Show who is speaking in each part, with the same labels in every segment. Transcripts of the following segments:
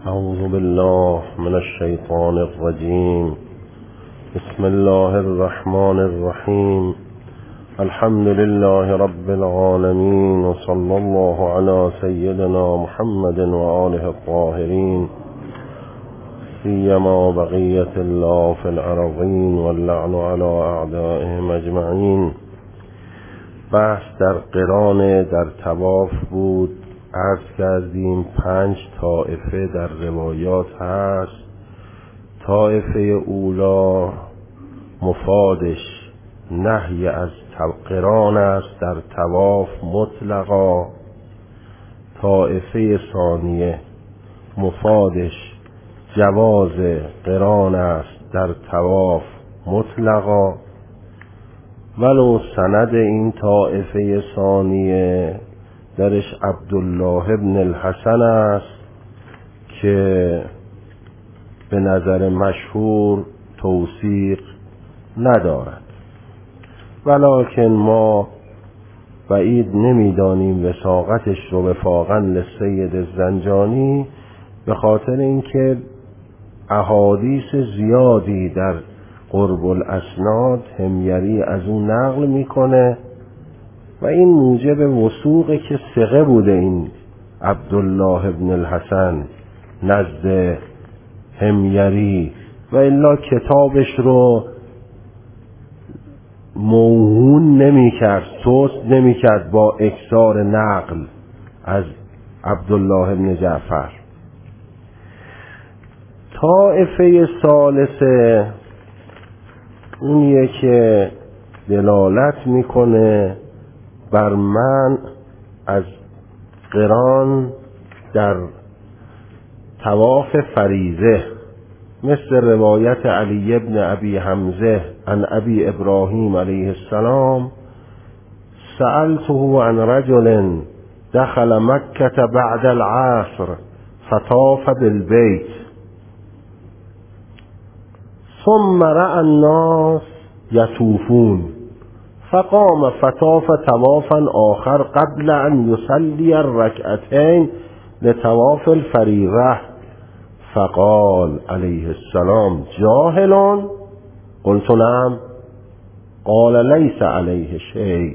Speaker 1: أعوذ بالله من الشيطان الرجيم. بسم الله الرحمن الرحيم. الحمد لله رب العالمين، وصلى الله على سيدنا محمد وآله الطاهرين، سيما بقية الله في الأرضين، واللعن على أعدائهم أجمعين. بحث در قران در طواف بود. عرض کردیم 5 طائفه در روایات هست. طائفه اولا مفادش نهی از قران است در طواف مطلقا. طائفه ثانیه مفادش جواز قران است در طواف مطلقا، ولو سند این طائفه ثانیه درش عبدالله ابن الحسن است که به نظر مشهور توثیق ندارد، ولکن ما بعید نمیدانیم وثاقتش رو وفاقا للسید الزنجانی، به خاطر اینکه احادیث زیادی در قرب الاسناد حمیری از اون نقل میکنه و این موجب وثوقه که ثقه بوده این عبدالله ابن الحسن نزد حمیری، و الا کتابش رو موهون نمی کرد، سست نمی کرد با اکثار نقل از عبدالله ابن جعفر. طائفه ثالثه اونیه که دلالت میکنه بر من از قران در طواف فریضه، مثل روایت علی ابن ابی حمزه عن ابی ابراهیم علیه السلام: سألته عن رجل دخل مکة بعد العصر فطاف بالبيت ثم رأى الناس يطوفون فقام فطاف طوافا آخر قبل أن يصلي الركعتين لطواف الفريضة فقال عليه السلام: جاهل؟ قلت نعم. قال: ليس عليه شيء.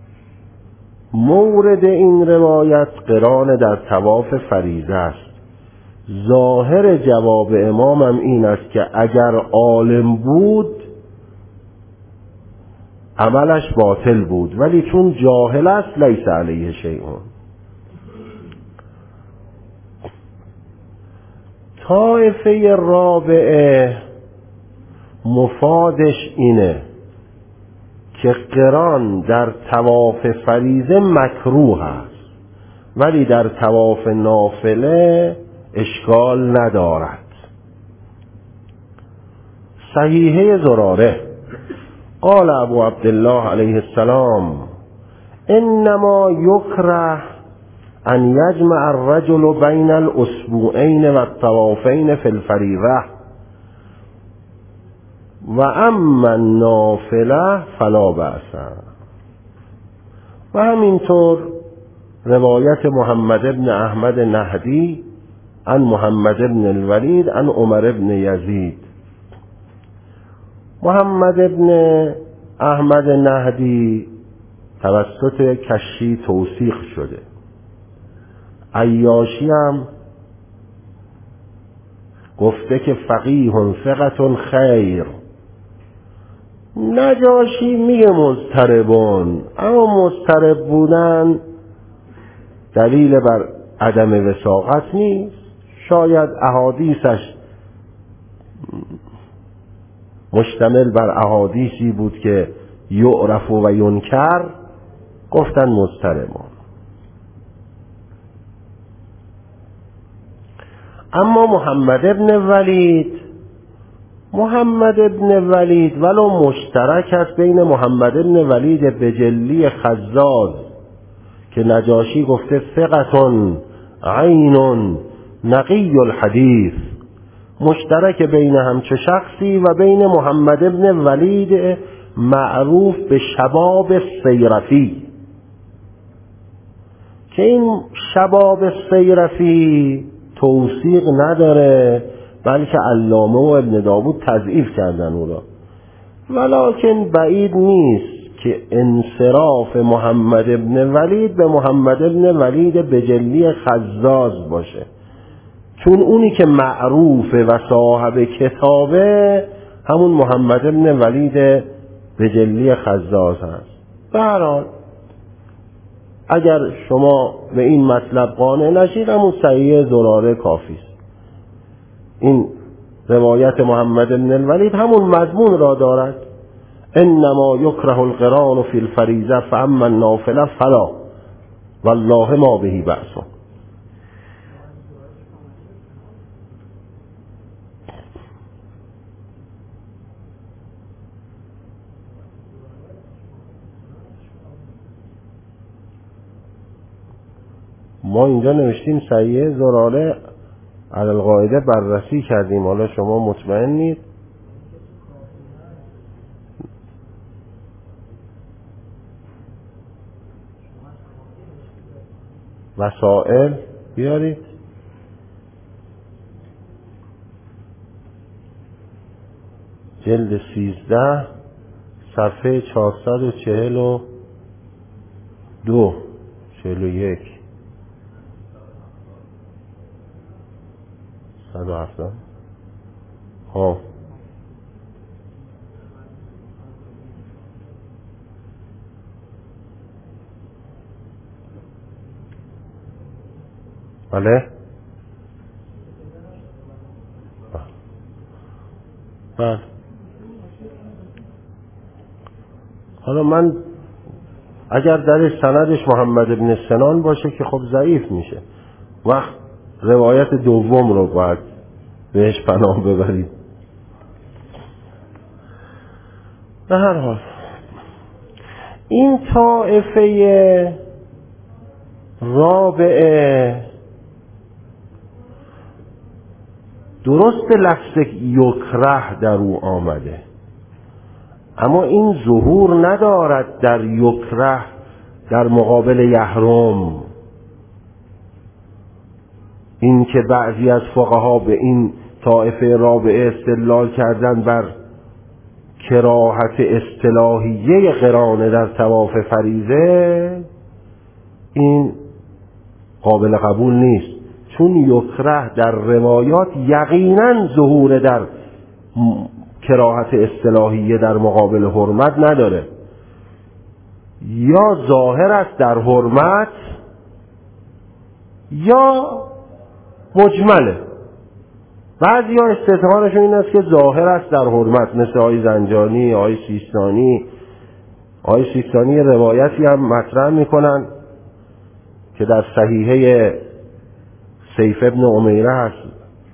Speaker 1: مورد این روایت قران در طواف فریضه است. ظاهر جواب امامم این است که اگر عالم بود عملش باطل بود، ولی چون جاهل است لیس علیه شیء. طائفه رابعه مفادش اینه که قران در طواف فریضه مکروه است، ولی در طواف نافله اشکال ندارد. صحیحه زراره قال ابو عبدالله علیه السلام: انما یکره ان یجمع الرجل بین الاسبوعین و الطوافین فی الفریضه و اما النافله فلا بأس. و همینطور روایت محمد ابن احمد نهدی عن محمد ابن الولید عن عمر ابن یزید. محمد ابن احمد نهدی توسط کشی توثیق شده. عیاشی هم گفته که فقیه ثقة خیر. نجاشی میگه مضطربون، اما مضطرب بودن دلیل بر عدم وثاقت نیست. شاید احادیثش مشتمل بر احادیثی بود که یعرف و ینکر، گفتن مضطربون. اما محمد ابن ولید ولو مشترک است بین محمد ابن ولید بجلی خزاز که نجاشی گفته ثقة عین نقی الحدیث، مشترک بین همچه شخصی و بین محمد ابن ولید معروف به شباب السیرفی که این شباب السیرفی توثیق نداره، بلکه علامه و ابن داوود تضعیف کردن او را. ولکن بعید نیست که انصراف محمد ابن ولید به محمد ابن ولید بجلی خزاز باشه، چون اونی که معروفه و صاحب کتابه همون محمد ابن ولید بجلی خزاز هست. به هر حال اگر شما به این مطلب قانع نشید، همون صحیح زراره کافی است. این روایت محمد بن الولید همون مضمون را دارد: انما یکره القران فی الفریضه فاما النافله فلا والله ما به بأس. ما اینجا نوشتیم صحیح زراره علی القاعده بررسی کردیم، حالا شما مطمئنید؟ وسائل بیارید. جلد 13 صفحه 442 41 170. ها بله بله. حالا من اگر درش سندش محمد بن سنان باشه که خب ضعیف میشه، وقت روایت دوم رو باید بهش پناه ببرید. به هر حال این طائفه رابعه درست لفظ یکره در او آمده، اما این ظهور ندارد در یکره در مقابل یحرم. این که بعضی از فقها به این طائفه رابعه استدلال کردن بر کراهت اصطلاحیه قرانه در طواف فریضه، این قابل قبول نیست، چون یکره در روایات یقینا ظهور در کراهت اصطلاحیه در مقابل حرمت نداره، یا ظاهر است در حرمت یا مجمله. بعضی ها استدلالشون این است که ظاهر است در حرمت، مثل آقای زنجانی، آقای سیستانی. آقای سیستانی روایتی هم مطرح میکنن که در صحیحه سیف ابن امیره هست: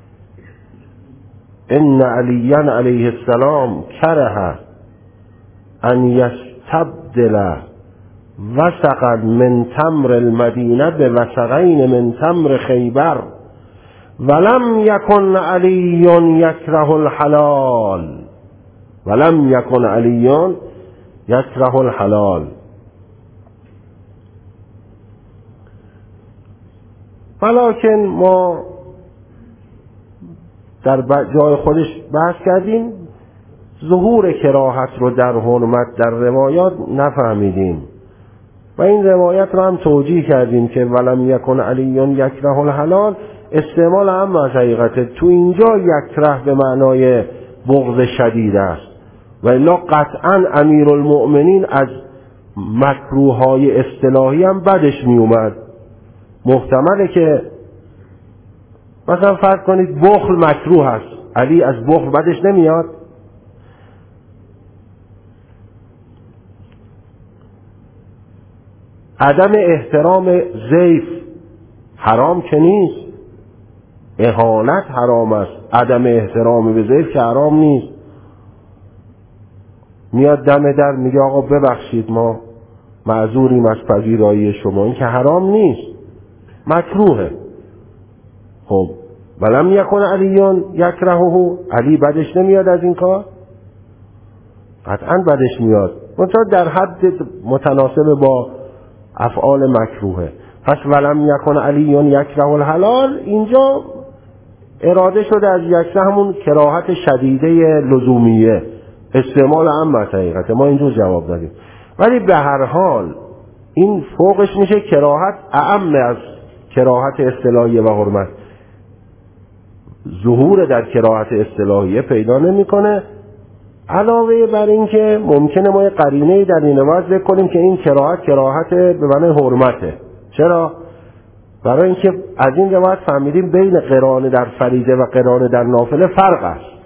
Speaker 1: ان علیاً علیه السلام کره ان یستبدل وسقا من تمر المدینه به وسقین من تمر خیبر ولم یکن علی یکره الحلال ولم یکن علی یکره الحلال. ولکن ما در جای خودش بحث کردیم، ظهور کراهت رو در حرمت در روایات نفهمیدیم و این روایت رو هم توجیه کردیم که ولم یکن علی یکره الحلال استعمال هم از حقیقته. تو اینجا یکره به معنای بغض شدید است و الا قطعا امیرالمؤمنین از مکروهای اصطلاحی هم بدش می اومد. محتمله که مثلا فرض کنید بخل مکروه است، علی از بخل بدش نمیاد. عدم احترام ضیف حرام که نیست، اهانت حرام است، عدم احترام به ضیف که حرام نیست. میاد دم در میگه آقا ببخشید ما معذوریم از پذیرایی شما، این که حرام نیست، مکروهه. خب ولم یکن علیون یکرهه، علی بدش نمیاد از این کار؟ قطعا بدش میاد، منتها در حد متناسب با افعال مکروهه. پس ولم یکن علیون یکره الحلال اینجا اراده شده از یکسه همون کراهت شدیده لزومیه، استعمال هم بر حقیقت ما اینجور جواب دادیم. ولی به هر حال این فوقش میشه کراهت اعم از کراهت اصطلاحیه و حرمت، ظهور در کراهت اصطلاحیه پیدا نمیکنه. علاوه بر این که ممکنه ما یه قرینه‌ای در این روایت ذکر کنیم که این کراهت به معنی حرمته. چرا؟ برای اینکه از این روایت فهمیدیم بین قران در فریضه و قران در نافله فرق است.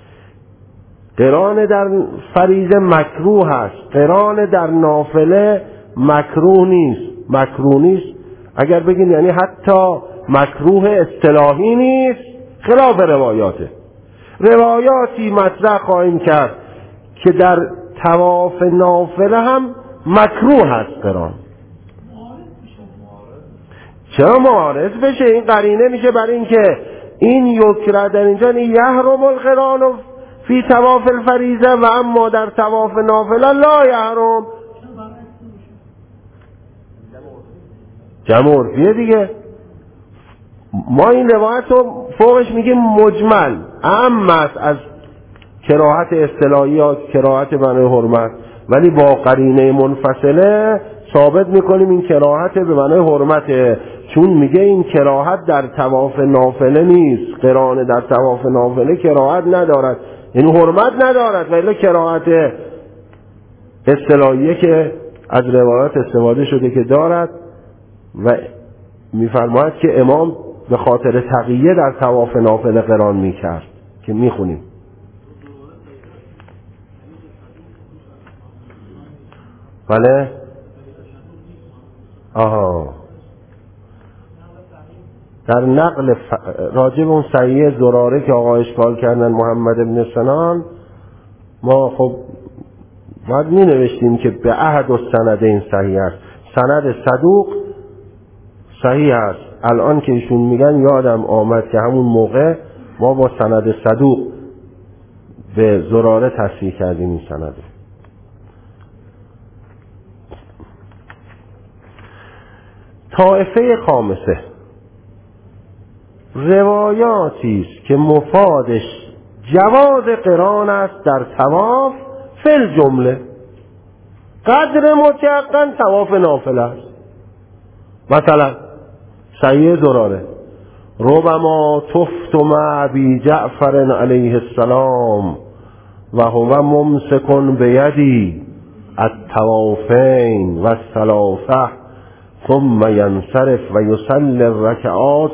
Speaker 1: قران در فریضه مکروه است، قران در نافله مکروه نیست. اگر بگیم یعنی حتی مکروه اصطلاحی نیست، خلاف روایاتی مطرح خواهیم کرد که در طواف نافله هم مکروه هست قران. چرا معارض بشه؟ این قرینه میشه برای اینکه این یکره در اینجا یحرم القران فی طواف الفریضه و اما در طواف نافله لا یحرم. جمع عرفیه دیگه. ما این روایت رو فوقش میگیم مجمل، اعم است از کراهت اصطلاحی یا کراهت معنی حرمت، ولی با قرینه منفصله ثابت میکنیم این کراهت به معنی حرمته، چون میگه این کراهت در طواف نافله نیست. قران در طواف نافله کراهت ندارد، یعنی حرمت ندارد، ولی کراهت اصطلاحیه که از روایات استفاده شده که دارد. و میفرماید که امام به خاطر تقیه در طواف نافله قران میکرد که میخونیم. بله؟ در نقل راجب اون صحیح زراره که آقا اشکال کردن محمد ابن سنان، ما خب باید می نوشتیم که به احد السندین صحیح است، سند صدوق صحیح است. الان که ایشون میگن یادم آمد که همون موقع ما با سند صدوق به زراره تصحیح کردیم این سنده. طائفه خامسه روایاتی است که مفادش جواز قران است در طواف فل جمله، قدر متیقن طواف نافله است. مثلا صحیح زراره ربما طفت مع ابی جعفر علیه السلام و هو ممسک بیدی الطوافین و الثلاثه ثم ینصرف و یصلی الرکعات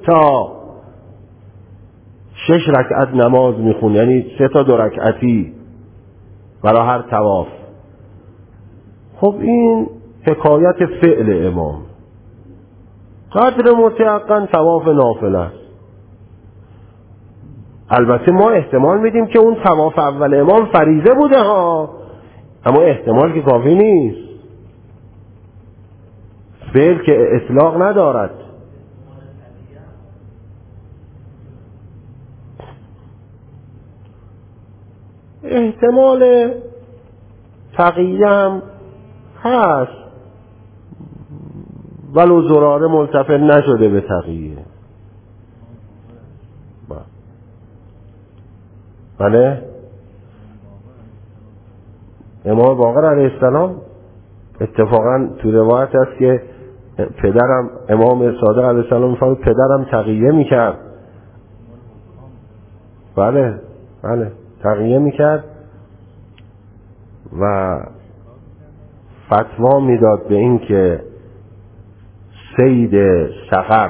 Speaker 1: 6 رکعت نماز میخون، یعنی 3 تا 2 رکعتی برای هر طواف. خب این حکایت فعل امام، قدر متیقن طواف نافله است. البته ما احتمال میدیم که اون طواف اول امام فریضه بوده ها، اما احتمال که کافی نیست، فعل که اطلاق ندارد. احتمال تقیه هم هست، ولو زراره ملتفت نشده به تقیه. بله امام باقر علیه السلام اتفاقا تو روایت است که پدرم امام صادق علیه السلام میفرماید پدرم تقیه میکرد. بله تقیه میکرد و فتوا میداد به این که صید صقر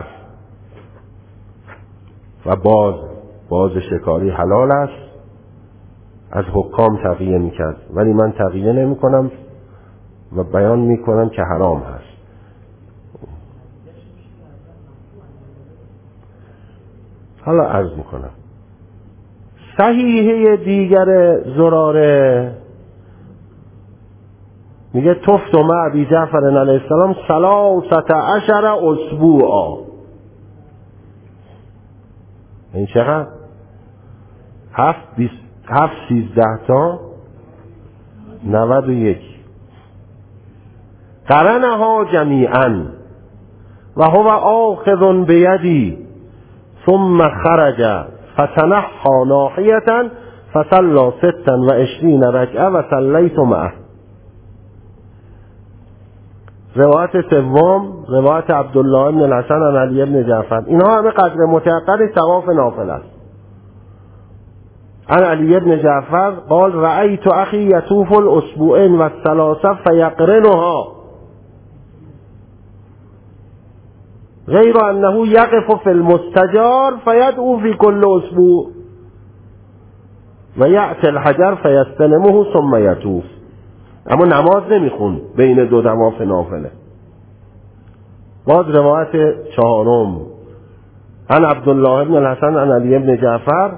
Speaker 1: و باز شکاری حلال است. از حکام تقیه میکرد، ولی من تقیه نمی کنم و بیان میکنم که حرام هست. حالا عرض میکنم صحیحه دیگر زراره میگه طفت مع ابی جعفر علیه السلام 13 اسبوعا. این چقدر؟ 7 13 تا 91. قرنها جمیعا و هو آخذ بیدی ثم خرج فتنحى ناحية فصلى 26 ركعه و صلیت معه. روایت سوم روایت عبدالله بن الحسن عن علی بن جعفر. اینها همه قدر متأخر طواف نافله است. عن علی بن جعفر قال رأيت اخي يطوف الاسبوعين والثلاثه فيقرنها غير انه يقف في المستجار فيدعو في كل اسبوع و یأتی الحجر فیستلمه ثم یطوف. اما نماز نمیخون بین دو طواف نافله. باز روایت چهارم عن عبدالله بن الحسن عن علی بن جعفر.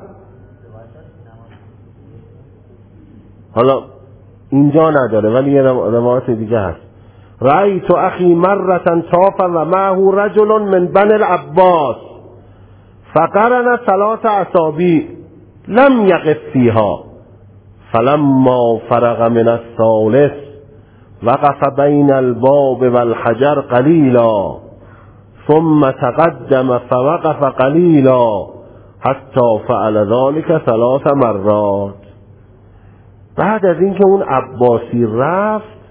Speaker 1: حالا اینجا نداره ولی یه روایت دیگه هست. رأیت اخی مرة طاف و معه رجل من بني العباس فقرن 3 اصابع لم يقف فيها فلما فرغ من الثالث وقف بين الباب والحجر قليلا ثم تقدم فوقف قليلا حتى فعل ذلك 3 مرات. بعد از اینکه اون عباسی رفت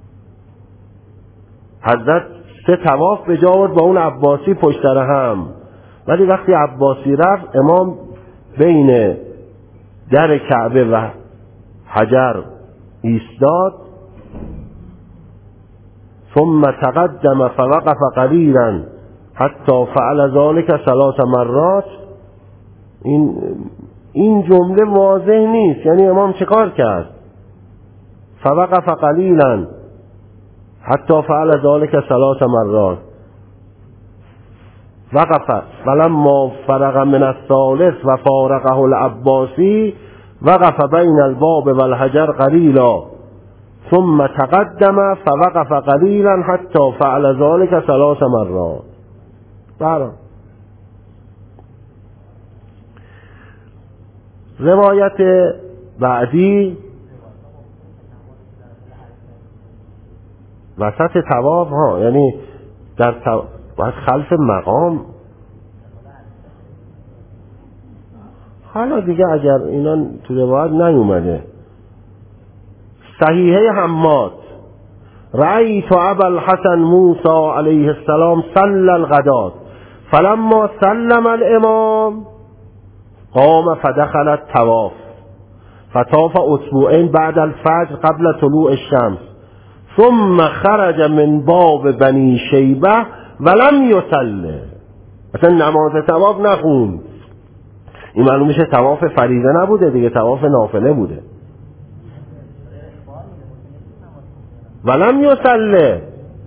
Speaker 1: حضرت 3 طواف به جا آورد با اون عباسی پشت سر هم. ولی وقتی عباسی رفت امام بین در کعبه و حجر ایستاد. ثم تقدم فوقف قلیلا حتی فعل ذلك 3 مرات. این جمله واضح نیست، یعنی امام چه کار کرد؟ فوقف قلیلا حتی فعل ذلك 3 مرات وقف فلما فرغ من الثالث و فارقه العباسی وقف بین الباب والحجر قلیلا ثم تقدم فوقف قلیلا حتی فعل ذلك 3 مرات. برام روایت بعدی وسط طواف ها، یعنی در باید خلف مقام. حالا دیگه اگر اینا تو روایت نیومده. صحیحه حماد رأیت ابا الحسن موسی علیه السلام صلی الغداة فلما سلم الامام قام فدخل الطواف فطاف اسبوعين بعد الفجر قبل طلوع الشمس ثم خرج من باب بنی شیبه ولم یصلی. اصلا نماز طواف نخوند. این معلوم میشه طواف فریضه نبوده دیگه، طواف نافله بوده. ولم یصلی.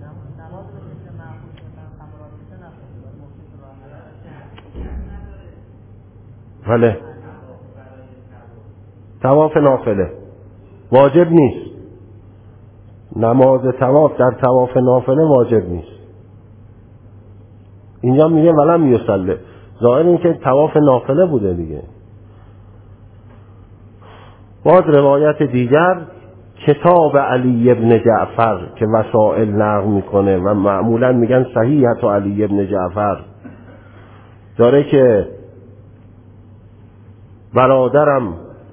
Speaker 1: بله طواف نافله واجب نیست. نماز طواف در طواف نافله واجب نیست. اینجا میگه ولم یصلی، ظاهر این که طواف نافله بوده دیگه. باز روایت دیگر کتاب علی ابن جعفر که وسائل نقل میکنه و معمولا میگن صحیحت علی ابن جعفر داره که برادرم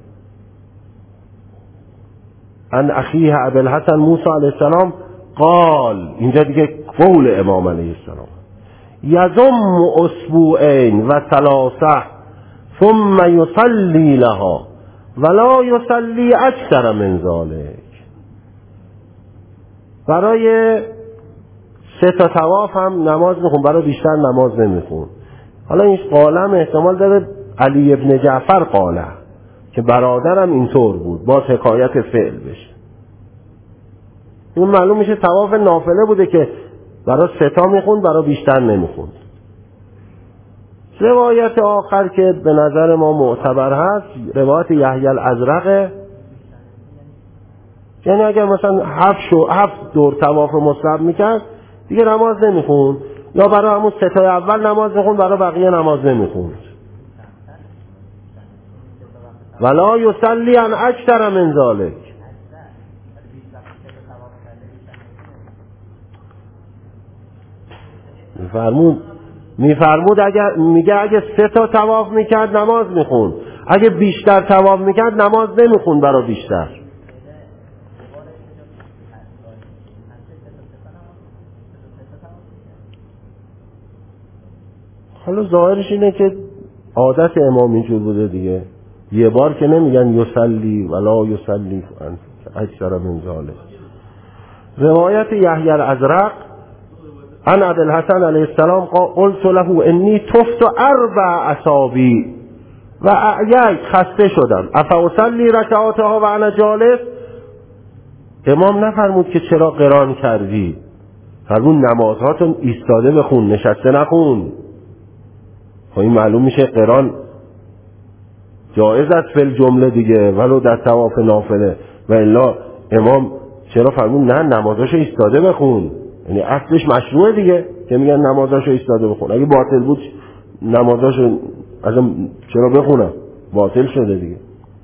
Speaker 1: عن اخیه ابی الحسن موسی علیه السلام قال، اینجا دیگه قول امام علیه السلام، یضم اسبوعین و 3 ثم یصلی لها ولا یصلی اکثر من ذلک. برای 3 تا طواف هم نماز میخون، برای بیشتر نماز نمیخون. حالا این قالم احتمال داره علی ابن جعفر قاله که برادرم اینطور بود، باز حکایت فعل بشه. این معلوم میشه طواف نافله بوده که برای 3 تا میخوند، برای بیشتر نمیخوند. روایت آخر که به نظر ما معتبر هست روایت یحیی الازرقه، یعنی اگر مثلا 7 دور طواف مستحب میکرد دیگه نماز نمیخوند، یا برای همون 3 تای اول نماز میخوند، برای بقیه نماز نمیخوند. ولا یصلی عن اکثر من ذلک. فرمود میفرمود اگه 3 تا طواف میکرد نماز میخوند، اگه بیشتر طواف میکرد نماز نمیخوند برای بیشتر. حالا ظاهرش اینه که عادت امام اینجور بوده دیگه، یه بار که نمیگن یصلی ولا یصلی اکثر من ذلک. روایت یحیی الازرق عن ابی الحسن علیه السلام قلت له انی تفت 4 اصابع و اعییت، خسته شدم، افاصلی رکعاتها و انا جالس. امام نفرمود که چرا قران کردی، فرمود نمازهاتون ایستاده بخون، نشسته نخون. خب این معلوم میشه قران جایز است فی الجمله دیگه، ولو در طواف نافله. و الا امام چرا فرمود نه نمازاشو ایستاده بخون؟ یعنی اصلش مشروعه دیگه که میگن نمازاشو ایستاده بخون. اگه باطل بود نمازاشو اصلا چرا بخونم؟ باطل شده دیگه.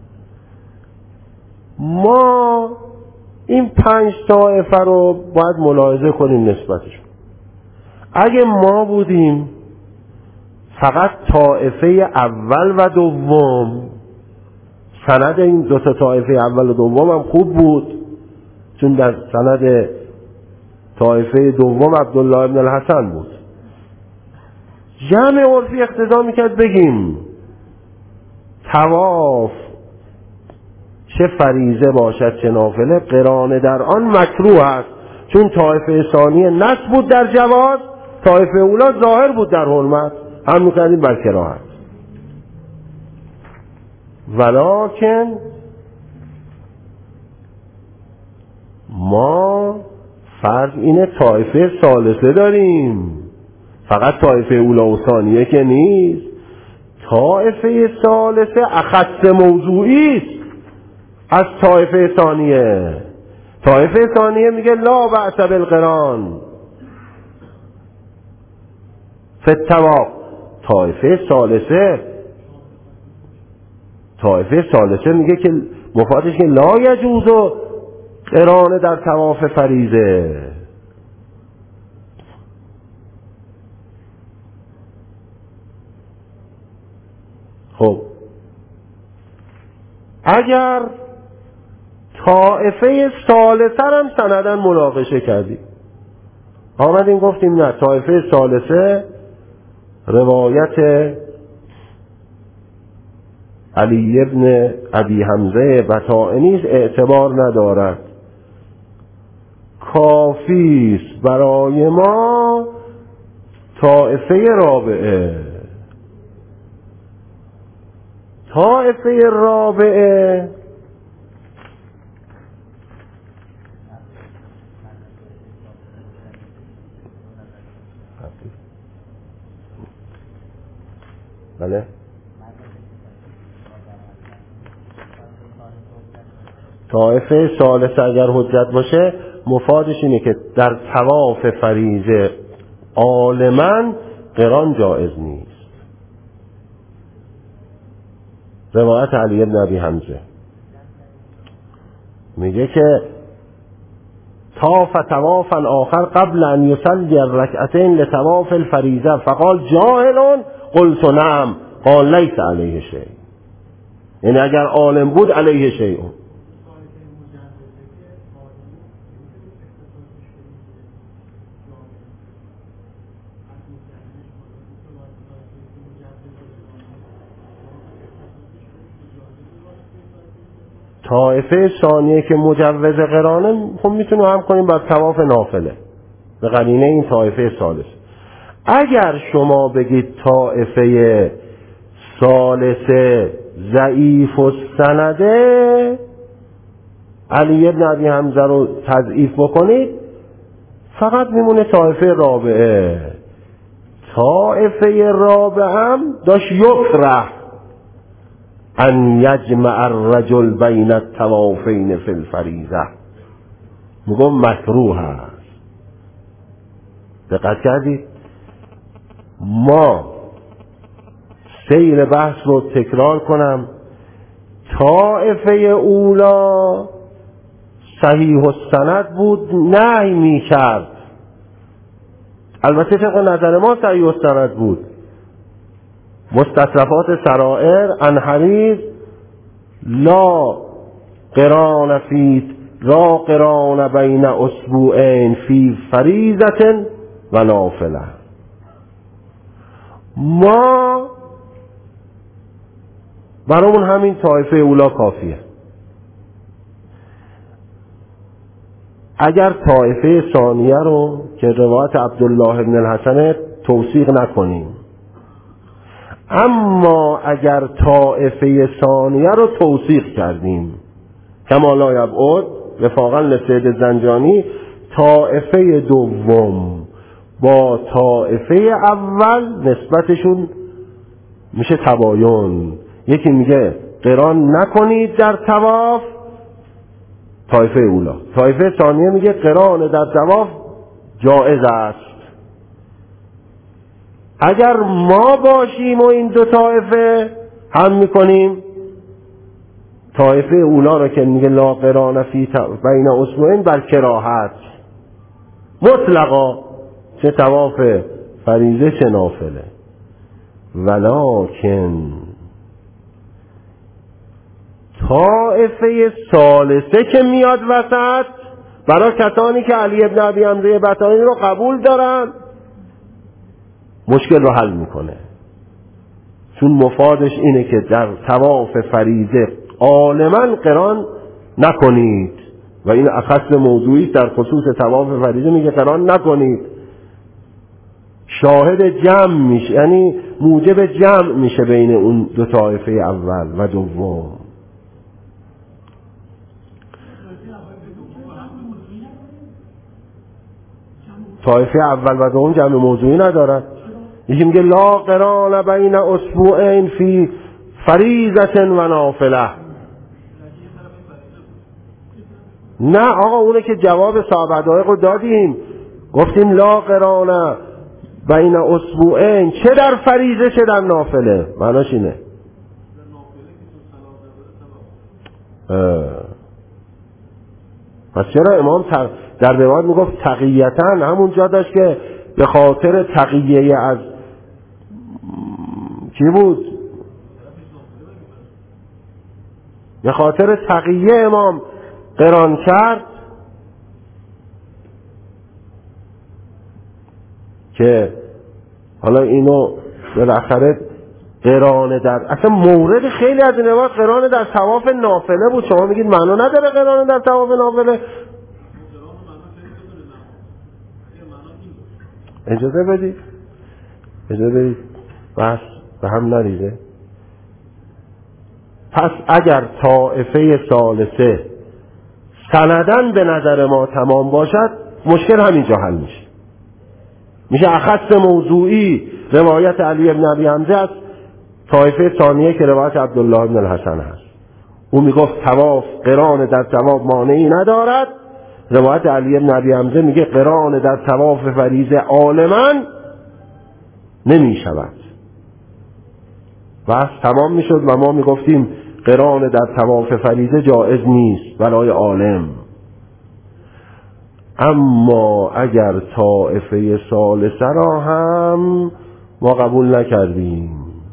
Speaker 1: ما این 5 طایفه رو باید ملاحظه کنیم نسبتشون. اگه ما بودیم فقط طایفه اول و دوم، سند این 2 تا طایفه اول و دوم هم خوب بود، چون در سند طایفه دوم عبدالله ابن الحسن بود. جمع عرفی اقتضا میکرد بگیم طواف چه فریضه باشد چه نافله قرانه در آن مکروه است، چون طایفه ثانیه نص بود در جواز، طایفه اولا ظاهر بود در حرمت، هم میکردیم بر کراهت. ولکن ما فرض اینه طایفه ثالثه داریم، فقط طایفه اولا و ثانیه که نیست. طایفه ثالثه اخص موضوعی است از طایفه ثانیه. طایفه ثانیه میگه لا بأس بالقران فی الطواف. طایفه ثالثه میگه که مفادش که لا یجوز قران در طواف فریضه. خب اگر طائفه ثالثه هم سندن مناقشه کردیم، آمدیم گفتیم نه طائفه ثالثه روایت علی ابن ابی حمزه بطائنی اعتبار ندارد، کافیست برای ما طائفه رابعه. طائفه رابعه بله طائفه ثالثه اگر حجت باشه مفادش اینه که در طواف فریضه عالماً قران جایز نیست. روایت علی ابن ابی حمزه میگه که طاف طوافا آخر قبل ان یصلی الرکعتین لطواف الفریضه فقال جاهل قلت نعم قال لیس علیه شیء. یعنی اگر عالم بود علیه شیء. طائفه ثانیه که مجوز قرانه خب میتونیم هم کنیم بر طواف نافله به قرینه این طائفه ثالث. اگر شما بگید طائفه ثالثه ضعیف السنده، علی ابن ابی حمزه رو تضعیف بکنید، فقط میمونه طائفه رابعه. طائفه رابعه هم داشت یکره ان یجمع الرجل بین الطوافین فی الفریضه، میگم مکروه است. دقت کردید؟ ما سیر بحث رو تکرار کنم. طائفه اولا صحیح السند بود، نهی میکرد البته طبق نظر ما صحیح السند بود. مستطرفات سرائر انحریز لا قران فی را قران بین اسبوعین فی فریضة و نافله. ما برامون همین طایفه اولا کافیه. اگر طایفه ثانیه رو که روایت عبدالله بن الحسن توثیق نکنیم، اما اگر طایفه ثانیه رو توثیق کردیم کما لا یبعد وفاقا لسید زنجانی، طایفه دوم با طایفه اول نسبتشون میشه تباین. یکی میگه قران نکنید در طواف، طایفه اولا. طایفه ثانیه میگه قران در طواف جایز است. اگر ما باشیم و این دو طایفه هم میکنیم، طایفه اولا رو که میگه لا قران فی بین اسبوعین بر کراهت مطلقا، چه طواف فریضه چه نافله. ولکن طایفه ثالثه که میاد وسط، برای کسانی که علی ابن ابی حمزه بطانی رو قبول دارن، مشکل رو حل میکنه. چون مفادش اینه که در طواف فریضه عالما قران نکنید و این اخص موضوعی در خصوص طواف فریضه میگه قران نکنید. شاهد جمع میشه، یعنی موجب جمع میشه بین اون دو طایفه اول و دوم. طایفه اول و دوم جمع موضوعی ندارن. یکی میگه لا قران بین اسبوعین فی فریضة و نافله. نه آقا، اونه که جواب صحابه دقایق رو دادیم، گفتیم لا قران بین اسبوعین چه در فریضه چه در نافله. معناش اینه. پس چرا امام در روایت میگفت تقییتاً؟ همون جا داشت که به خاطر تقییه از چی بود؟ به خاطر تقییه امام قران کرد که حالا اینو بالاخره قران در اصلا مورد خیلی از این روایات قران در طواف نافله بود. شما میگید معنا نداره قران در طواف نافله. اجازه بدید بس به هم نریزه. پس اگر طائفه ثالثه سندن به نظر ما تمام باشد، مشکل همینجا حل میشه اخص موضوعی روایت علی ابن ابی حمزه است، طایفه ثانیه که روایت عبدالله بن الحسن هست. او میگفت طواف قران در طواف مانعی ندارد. روایت علی ابن ابی حمزه میگه قران در طواف فریضه عالما نمی شود. بس تمام میشد و ما میگفتیم قران در طواف فریضه جایز نیست برای عالم. اما اگر طائفه ثالثه را هم ما قبول نکردیم،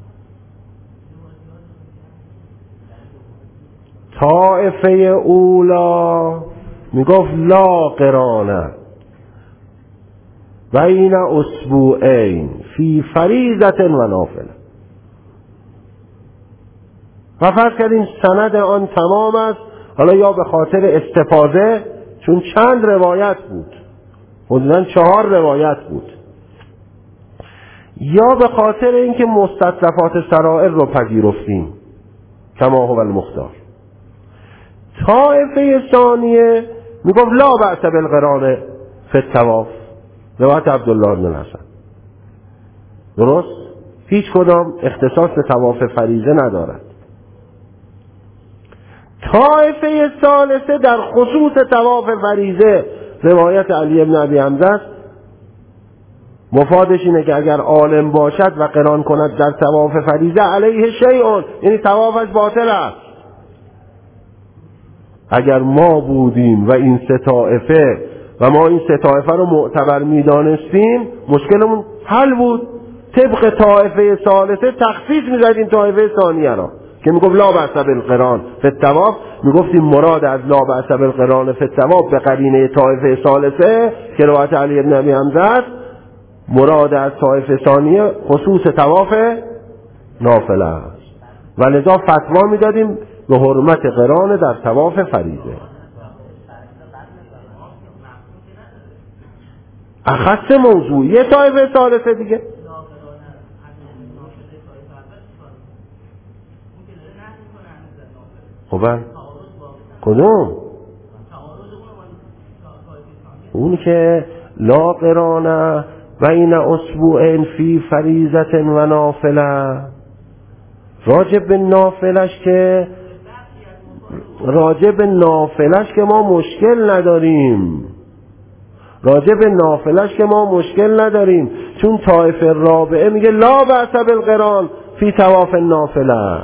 Speaker 1: طائفه اولا میگفت لا قرانه بین اسبوعین فی فریضة و نافله. و فرض کردیم سند آن تمام است، حالا یا به خاطر استفاضه، چون چند روایت بود، حدوداً 4 روایت بود، یا به خاطر اینکه مستطرفات سرائر رو پذیرفتیم کما هو المختار. طائفه ثانیه میگفت لا بأس بالقران فی الطواف، روایت عبدالله بن الحسن. درست؟ هیچ کدام اختصاص به طواف فریضه ندارد. طائفه ثالثه در خصوص طواف فریضه روایت علی بن ابی حمزه است. مفادش اینه که اگر عالم باشد و قران کند در طواف فریضه علیه شیء، یعنی طوافش باطل است. اگر ما بودیم و این 3 طائفه و ما این سه طایفه رو معتبر میدانستیم مشکلمون حل بود. طبق طایفه ثالثه تخصیص می‌زدیم طایفه ثانیه را که میگفت لا بأس بالقران فی الطواف، میگفتیم مراد از لا بأس بالقران فی الطواف به قرینه طایفه ثالثه که روایت علی بن ابی حمزه است، مراد از طایفه ثانیه خصوص طواف نافله است و لذا فتوا میدادیم به حرمت قران در طواف فریضه. اخص موضوع یه طایفه ثالثه دیگه. خب کدوم؟ اون که لا قرانه بین اسبوعین فی فریضه و نافله، راجب به نافلش که ما مشکل نداریم، چون طایفه رابعه میگه لا بأس بالقران فی طواف النافله.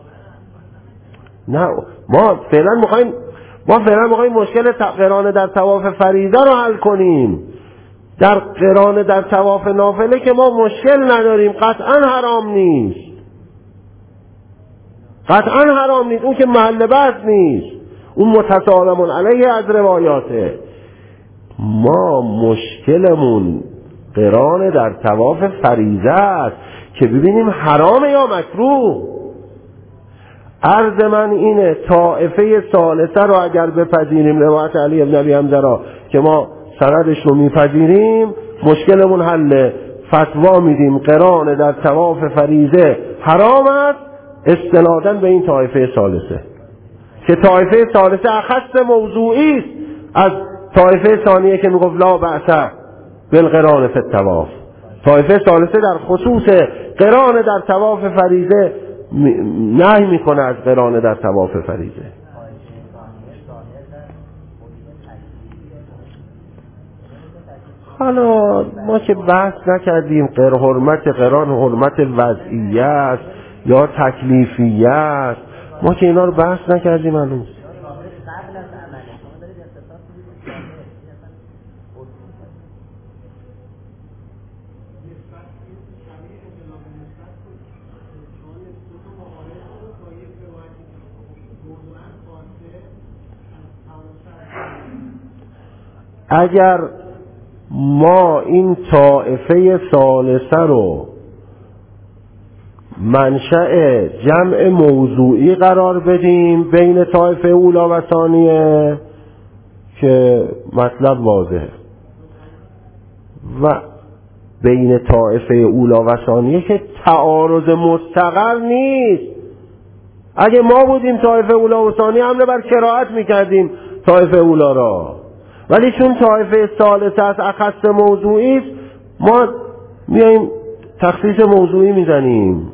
Speaker 1: نه ما فعلا میخوایم مشکل قران در طواف فریضه رو حل کنیم. در قران در طواف نافله که ما مشکل نداریم، قطعا حرام نیست، اون که محل بحث نیست، اون متسالم علیه از روایاته. ما مشکلمون قران در طواف فریضه است که ببینیم حرام یا مکروه. عرض من اینه طائفه ثالثه رو اگر بپذیریم، روایت علی بن ابی حمزه را که ما سندش رو میپذیریم، مشکلمون حله. فتوا میدیم قران در طواف فریضه حرام است استنادا به این طایفه ثالثه که طایفه ثالثه اخص موضوعی است از طایفه ثانیه که میگفت لا بأس بالقران فی الطواف. طایفه ثالثه در خصوص قران در طواف فریضه نهی میکنه از قران در طواف فریضه. حالا ما که بحث نکردیم حرمت قران حرمت وضعیه است یا تکلیفیه است، ما که اینا رو بحث نکردیم هنوز. اگر ما این طائفه ثالثه رو منشأ جمع موضوعی قرار بدیم بین طائفه اولا و ثانیه که مطلب واضحه، و بین طائفه اولا و ثانیه که تعارض مستقر نیست. اگه ما بودیم طائفه اولا و ثانیه حمله بر کراهت میکردیم طائفه اولا را، ولی چون طایفه ثالثه از اخص موضوعی است ما میایم تخصیص موضوعی میزنیم.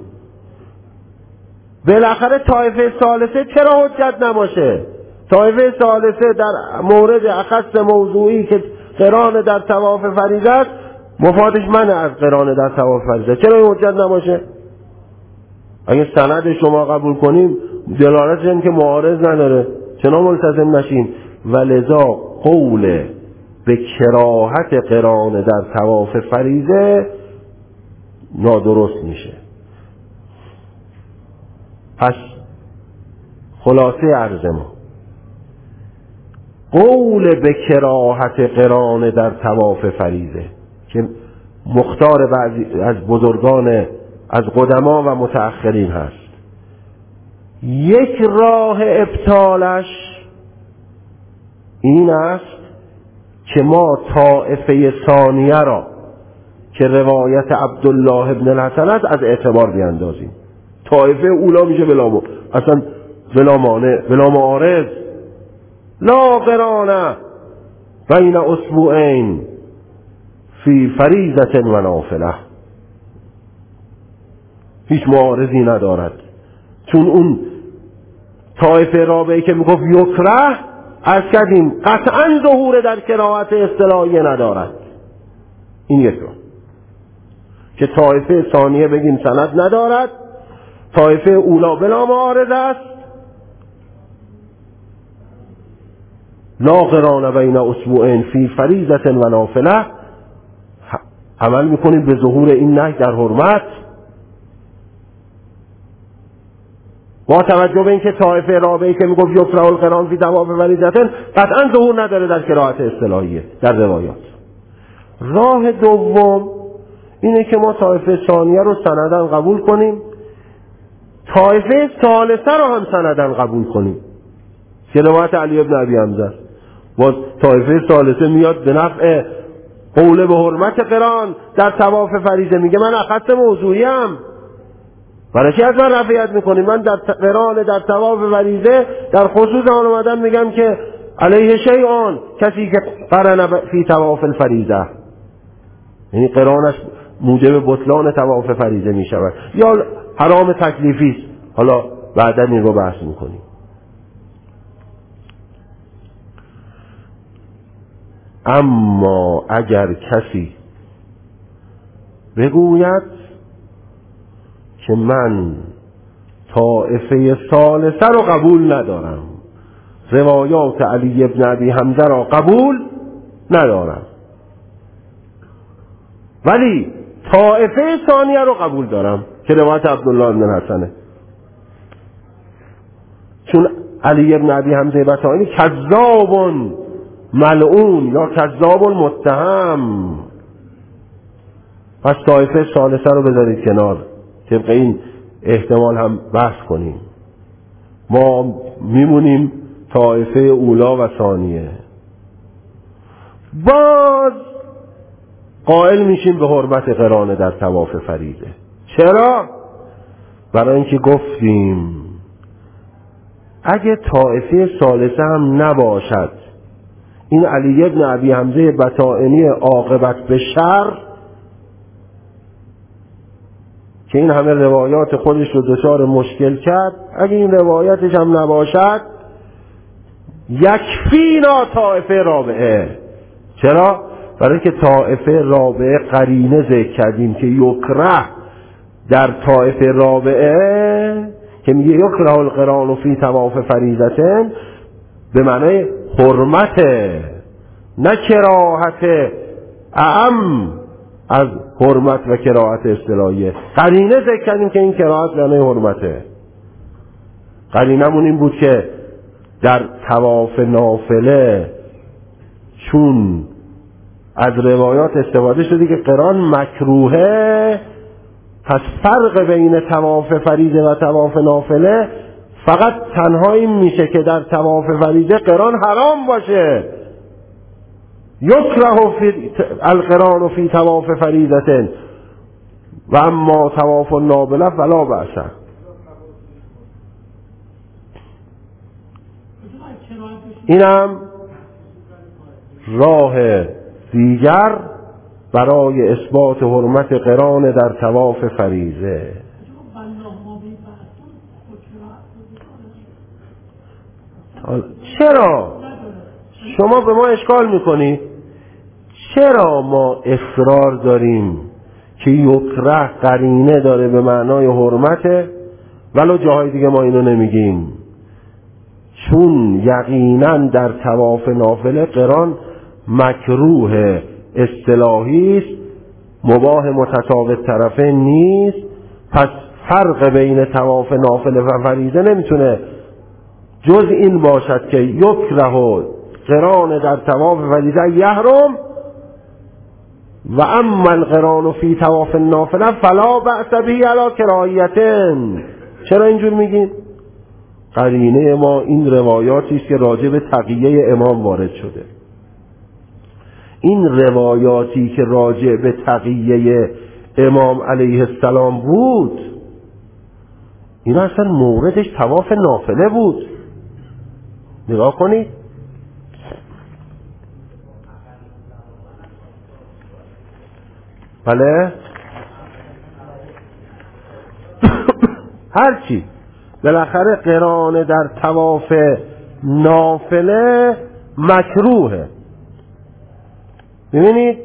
Speaker 1: بالاخره طایفه ثالثه چرا حجت نباشه؟ طایفه ثالثه در مورد اخص موضوعی که قران در طواف فریضه است مفادش منع از قران در طواف فریضه، چرا این حجت نباشه؟ اگه سند شما قبول کنیم دلالتش این که معارض نداره، چرا ملتزم نشیم؟ ولذا قول به کراهت قران در طواف فریضه نادرست میشه. پس خلاصه عرض ما قول به کراهت قران در طواف فریضه که مختار بعضی از بزرگان از قدما و متأخرین هست، یک راه ابطالش این است که ما طائفه ثانیه را که روایت عبدالله ابن الحسن است از اعتبار بیندازیم. طائفه اولا میشه اصلا بلا مانع بلا معارض، لا قرانه بین اسبوعین فی فریضه و نافله، هیچ معارضی ندارد. چون اون طائفه رابعه که میگفت یکره از کردیم قطعا ظهور در کراهت اصطلاحی ندارد. این یک رو که طائفه ثانیه بگیم سند ندارد، طائفه اولا بلا معارض است، لا قران بین اسبوعین فی فریضة و نافله، عمل میکنیم به ظهور این نهی در حرمت، با توجه به اینکه طایفه رابعی که میگفت یکره القران فی طواف فریضة قطعا ظهور نداره در قرائت اصطلاحیه در روایات. راه دوم اینه که ما طایفه ثانیه رو سندن قبول کنیم، طایفه ثالثه رو هم سندن قبول کنیم که روایت علی ابن ابی حمزه. باز طایفه ثالثه میاد به نفع قول به حرمت قران در طواف فریضه، میگه من اخص موضوعیم، برای چی از من رفعیت میکنی؟ من در قران در طواف فریضه در خصوص آن اومدن میگم که علیه شیء، کسی که قرن فی طواف الفریضه، یعنی قرانش موجب بطلان طواف فریضه میشود یا حرام تکلیفی است. حالا بعدا این رو بحث میکنیم. اما اگر کسی بگوید که من طائفه ثالثه رو قبول ندارم، روایات علی ابن ابی حمزه را قبول ندارم، ولی طائفه ثانیه رو قبول دارم که روایت عبدالله بن الحسنه، چون علی ابن ابی حمزه بطائنی کذاب ملعون یا کذاب متهم، پس طایفه ثالثه رو بذارید کنار، طبق این احتمال هم بحث کنیم. ما میمونیم طایفه اولا و ثانیه. باز قائل میشیم به حرمت قرانه در طواف فریضه. چرا؟ برای اینکه گفتیم اگه طایفه ثالثه هم نباشد، این علی ابن ابی حمزه بطائنی عاقبت به شر که این همه روایات خودش رو دچار مشکل کرد، اگه این روایتش هم نباشد یکفینا طائفه رابعه. چرا؟ برای که طائفه رابعه قرینه ذکر کردیم که یکره در طائفه رابعه که میگه یکره القران فی طواف فریضة به معنی حرمت، نه کراهت اعم از حرمت و کراهت اصطلاحیه. قرینه ذکر کردیم که این کراهت معنی حرمته. قرینمون این بود که در طواف نافله چون از روایات استفاده شده که قران مکروهه، پس فرق بین طواف فریضه و طواف نافله فقط تنها این میشه که در طواف فریضه قران حرام باشه، یکره فی القران فی طواف فریضة و اما طواف النافله فلا بأس. اینم راه دیگر برای اثبات حرمت قران در طواف فریضه. چرا شما به ما اشکال میکنی؟ چرا ما اصرار داریم که یکره قرینه داره به معنای حرمته ولو جاهای دیگه ما اینو نمیگیم؟ چون یقینا در طواف نافله قران مکروه اصطلاحی است، مباح متساوی طرفین نیست، پس فرق بین طواف نافله و فریضه نمیتونه جز این باشد که یکره قران در طواف فریضه یحرم و اما القران فی طواف النافله فلا بأس به علی کراهیتن. چرا اینجور میگیم؟ قرینه ما این روایاتی است که راجع به تقیه امام وارد شده. این روایاتی که راجع به تقیه امام علیه السلام بود، این اصلا موردش طواف نافله بود. نگاه کنید، بله هرچی بالاخره قران در طواف نافله مکروهه. ببینید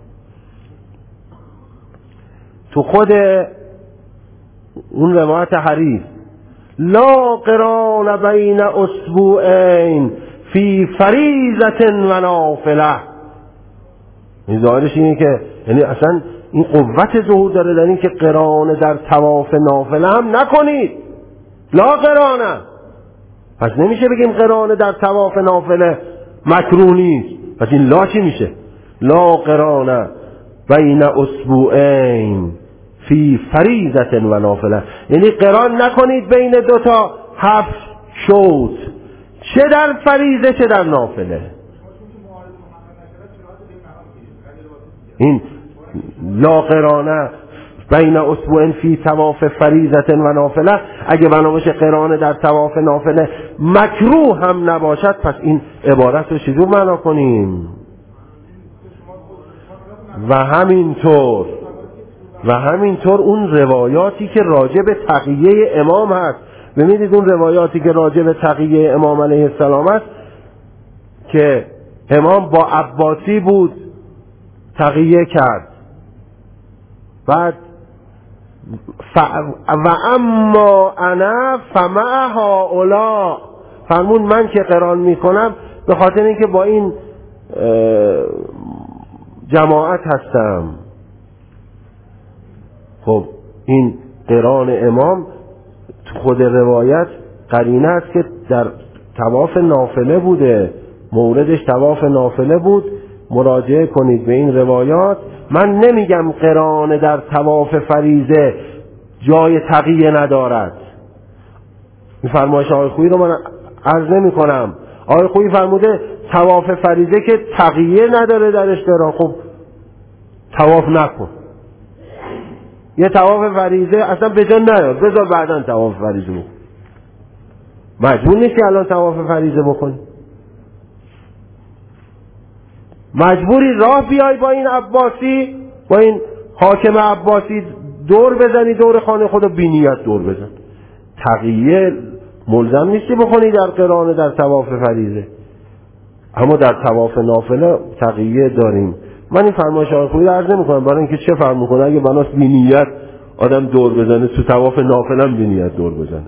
Speaker 1: تو خود اون روایت حدیث لا قران بین اسبوعین فی فریضة و نافله. این ظاهرش اینه که یعنی اصلا این قوت ظهور داره در این که قران در طواف نافله هم نکنید، لا قرانه. پس نمیشه بگیم قران در طواف نافله مکروه نیست، پس این لا چی میشه؟ لا قرانه بین اسبوعین فی فریضة و نافله، یعنی قران نکنید بین دوتا 7 شوط، چه در فریضه چه در نافله. این لا قرانه بین اسبوعین فی طواف فریضة و نافله، اگه بنا باشه قرانه در طواف نافله مکروه هم نباشد، پس این عبارت رو چجور معنا کنیم؟ و همینطور اون روایاتی که راجع به تقیه امام هست، ببینید اون روایاتی که راجع به تقیه امام علیه السلام هست که امام با عباسی بود تقیه کرد، بعد و اما انا فمع هؤلاء، فرمون من که قران میکنم به خاطر اینکه با این جماعت هستم. خب این قران امام خود روایت قرینه است که در طواف نافله بوده، موردش طواف نافله بود. مراجعه کنید به این روایات. من نمیگم قران در طواف فریضه جای تقیه ندارد، این فرمایش آقای خویی رو من عرض نمی کنم. آقای خویی فرموده طواف فریضه که تقیه نداره درش قران، خب طواف نکن، یه طواف فریضه اصلا به جا نیار، بذار بعداً طواف فریضه بکن. مجبور نیستی الان طواف فریضه بکنی، مجبوری راه بیای با این عباسی، با این حاکم عباسی دور بزنی دور خانه خدا، بی نیت دور بزن. تقیه ملزم نیستی بکنی در قران در طواف فریضه، اما در طواف نافله تقیه داریم. من این فرمایش آقای خویی عرض نمی‌کنم برای اینکه چه فرق می‌کنه اگه بناس بی نیت آدم دور بزنه، تو طواف نافله هم بی نیت دور بزنه.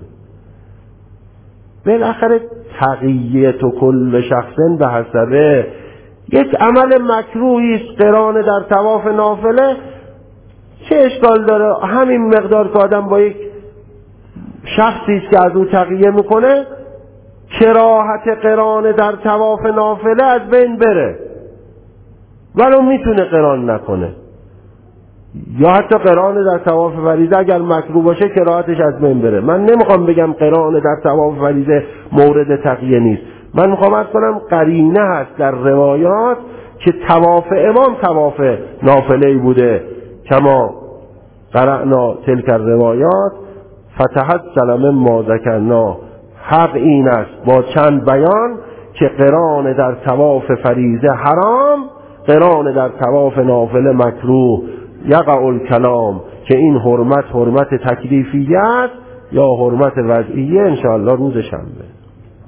Speaker 1: بالاخره تقیه تو کل شخصن به حسبه، یک عمل مکروهی است قران در طواف نافله، چه اشکال داره؟ همین مقدار که آدم با یک شخصی است که از او تقیه میکنه، کراهت قران در طواف نافله از بین بره، ولو میتونه قران نکنه. یا حتی قران در طواف فریضه اگر مکروه باشه کراهتش از بین بره. من نمیخوام بگم قران در طواف فریضه مورد تقیه نیست، من میخوام عرض کنم قرینه هست در روایات که طواف امام طواف نافله‌ای بوده، کما قرأنا تلک الروایات فتحت سلم ما ذکرنا. حق این است با چند بیان که قران در طواف فریضه حرام، قران در طواف نافله مکروه. یقع الکلام که این حرمت تکلیفیه است یا حرمت وضعیه، انشاءالله روز شنبه.